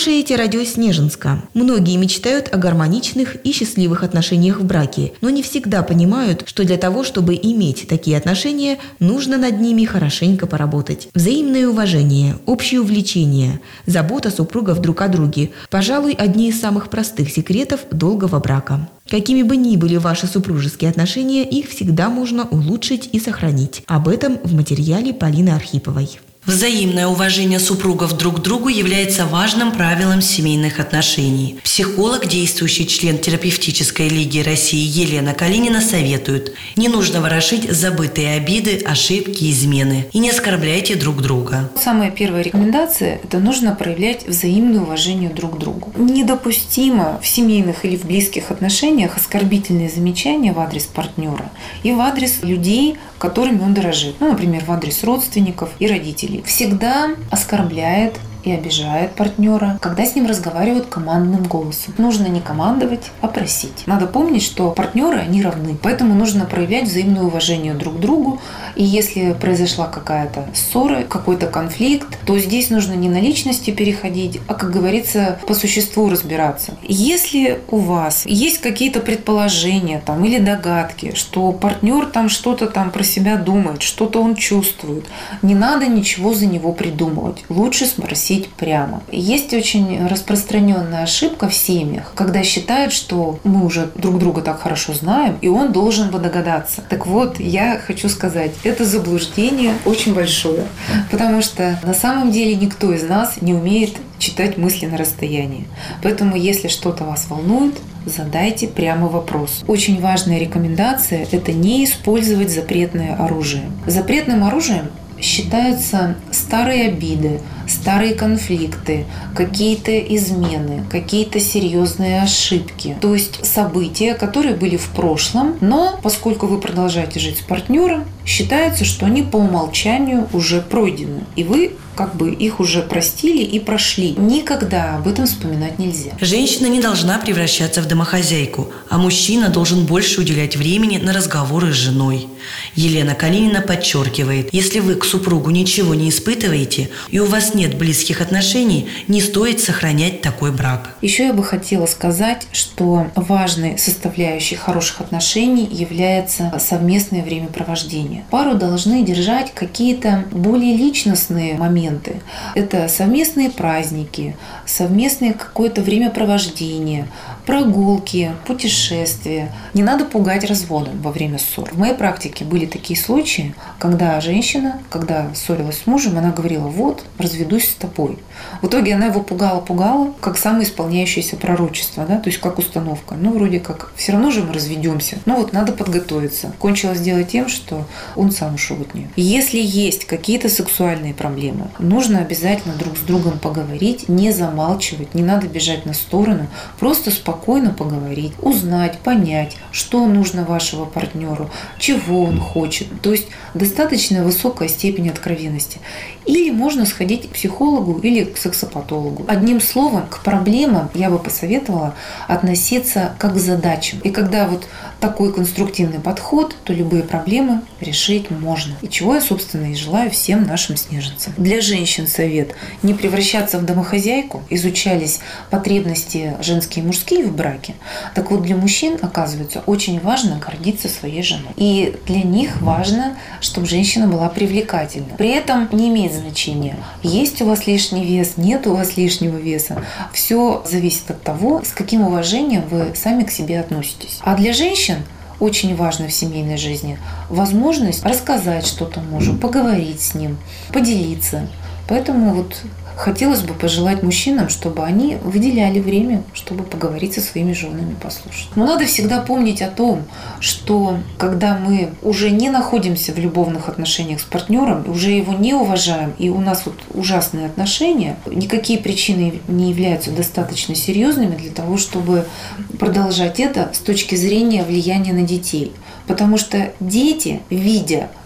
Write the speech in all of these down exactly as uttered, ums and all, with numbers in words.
слушаете радио Снежинска. Многие мечтают о гармоничных и счастливых отношениях в браке, но не всегда понимают, что для того, чтобы иметь такие отношения, нужно над ними хорошенько поработать. Взаимное уважение, общее увлечение, забота супругов друг о друге – пожалуй, одни из самых простых секретов долгого брака. Какими бы ни были ваши супружеские отношения, их всегда можно улучшить и сохранить. Об этом в материале Полины Архиповой. Взаимное уважение супругов друг к другу является важным правилом семейных отношений. Психолог, действующий член терапевтической лиги России Елена Калинина советует: не нужно ворошить забытые обиды, ошибки, измены. И не оскорбляйте друг друга. Самая первая рекомендация – это нужно проявлять взаимное уважение друг к другу. Недопустимо в семейных или в близких отношениях оскорбительные замечания в адрес партнера и в адрес людей, которыми он дорожит. Ну, например, в адрес родственников и родителей. Всегда оскорбляет и обижает партнера, когда с ним разговаривают командным голосом. Нужно не командовать, а просить. Надо помнить, что партнеры, они равны. Поэтому нужно проявлять взаимное уважение друг к другу. И если произошла какая-то ссора, какой-то конфликт, то здесь нужно не на личности переходить, а, как говорится, по существу разбираться. Если у вас есть какие-то предположения там, или догадки, что партнер там что-то там про себя думает, что-то он чувствует, не надо ничего за него придумывать. Лучше спросить прямо. Есть очень распространенная ошибка в семьях, когда считают, что мы уже друг друга так хорошо знаем, и он должен бы догадаться. Так вот, я хочу сказать, это заблуждение очень большое, потому что на самом деле никто из нас не умеет читать мысли на расстоянии. Поэтому, если что-то вас волнует, задайте прямо вопрос. Очень важная рекомендация – это не использовать запретное оружие. Запретным оружием считаются старые обиды, старые конфликты, какие-то измены, какие-то серьезные ошибки. То есть события, которые были в прошлом, но поскольку вы продолжаете жить с партнером, считается, что они по умолчанию уже пройдены. И вы как бы их уже простили и прошли. Никогда об этом вспоминать нельзя. Женщина не должна превращаться в домохозяйку, а мужчина должен больше уделять времени на разговоры с женой. Елена Калинина подчеркивает: если вы к супругу ничего не испытываете и у вас нет близких отношений, не стоит сохранять такой брак. Еще я бы хотела сказать, что важной составляющей хороших отношений является совместное времяпровождение. Пару должны держать какие-то более личностные моменты. Это совместные праздники, совместное какое-то времяпровождение, прогулки, путешествия. Не надо пугать разводом во время ссор. В моей практике были такие случаи, когда женщина, когда ссорилась с мужем, она говорила: вот, разведусь с тобой. В итоге она его пугала-пугала, как самоисполняющееся пророчество, да, то есть как установка. Ну, вроде как, все равно же мы разведемся. Ну, вот надо подготовиться. Кончилось дело тем, что он сам ушел от нее. Если есть какие-то сексуальные проблемы, нужно обязательно друг с другом поговорить, не замалчивать, не надо бежать на сторону, просто спокойно поговорить, узнать, понять, что нужно вашему партнеру, чего он хочет. То есть достаточно высокая степень откровенности. Или можно сходить к психологу или к сексопатологу. Одним словом, к проблемам я бы посоветовала относиться как к задачам. И когда вот такой конструктивный подход, то любые проблемы решить можно. И чего я, собственно, и желаю всем нашим снежинцам. Для женщин совет: не превращаться в домохозяйку. Изучались потребности женские и мужские в браке. Так вот, для мужчин, оказывается, очень важно гордиться своей женой. И для них важно, чтобы женщина была привлекательна. При этом не имеет значения, есть у вас лишний вес, нет у вас лишнего веса. Все зависит от того, с каким уважением вы сами к себе относитесь. А для женщин очень важно в семейной жизни возможность рассказать что-то мужу, поговорить с ним, поделиться. Поэтому вот хотелось бы пожелать мужчинам, чтобы они выделяли время, чтобы поговорить со своими женами, послушать. Но надо всегда помнить о том, что когда мы уже не находимся в любовных отношениях с партнером, уже его не уважаем, и у нас вот ужасные отношения, никакие причины не являются достаточно серьезными для того, чтобы продолжать это с точки зрения влияния на детей. Потому что дети, видя,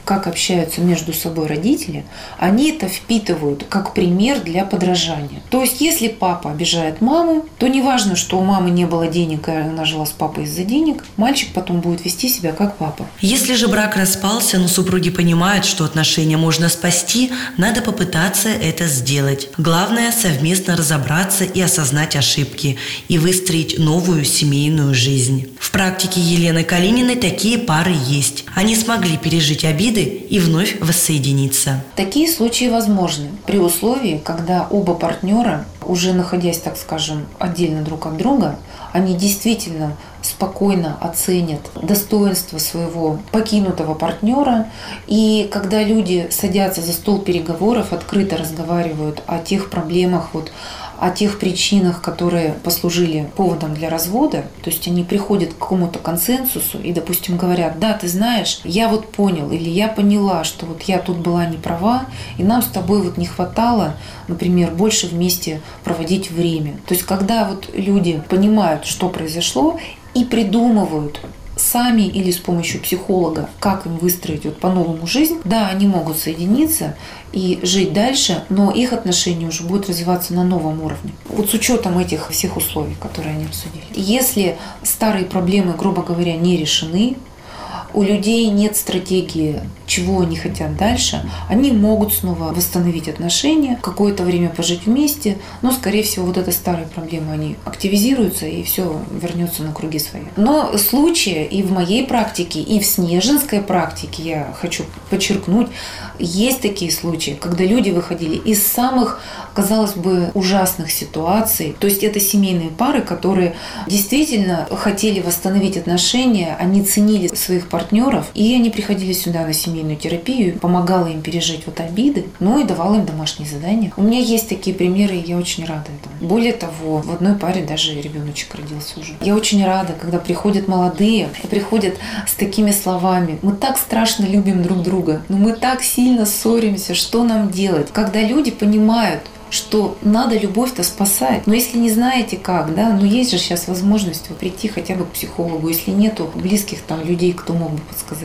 как общаются между собой родители, они это впитывают как пример для подражания. То есть, если папа обижает маму, то неважно, что у мамы не было денег, и она жила с папой из-за денег, мальчик потом будет вести себя как папа. Если же брак распался, но супруги понимают, что отношения можно спасти, надо попытаться это сделать. Главное – совместно разобраться и осознать ошибки, и выстроить новую семейную жизнь. В практике Елены Калининой такие пары есть. Они смогли пережить обиды и вновь воссоединиться. Такие случаи возможны при условии, когда оба партнера, уже находясь, так скажем, отдельно друг от друга, они действительно спокойно оценят достоинство своего покинутого партнера. И когда люди садятся за стол переговоров, открыто разговаривают о тех проблемах, вот, о тех причинах, которые послужили поводом для развода, то есть они приходят к какому-то консенсусу и, допустим, говорят: да, ты знаешь, я вот понял или я поняла, что вот я тут была не права, и нам с тобой вот не хватало, например, больше вместе проводить время. То есть когда вот люди понимают, что произошло, и придумывают сами или с помощью психолога, как им выстроить вот по-новому жизнь, да, они могут соединиться и жить дальше, но их отношения уже будут развиваться на новом уровне. Вот с учетом этих всех условий, которые они обсудили. Если старые проблемы, грубо говоря, не решены, у людей нет стратегии, чего они хотят дальше, они могут снова восстановить отношения, какое-то время пожить вместе, но, скорее всего, вот эти старые проблемы, они активизируются, и все вернется на круги свои. Но случаи и в моей практике, и в снежинской практике, я хочу подчеркнуть, есть такие случаи, когда люди выходили из самых, казалось бы, ужасных ситуаций. То есть это семейные пары, которые действительно хотели восстановить отношения, они ценили своих партнеров, и они приходили сюда на семейную терапию, помогала им пережить вот обиды, ну и давала им домашние задания. У меня есть такие примеры, и я очень рада этому. Более того, в одной паре даже ребеночек родился уже. Я очень рада, когда приходят молодые и приходят с такими словами: мы так страшно любим друг друга, но мы так сильно ссоримся, что нам делать? Когда люди понимают, что надо любовь-то спасать. Но если не знаете как, да, ну есть же сейчас возможность прийти хотя бы к психологу, если нету близких там людей, кто мог бы подсказать.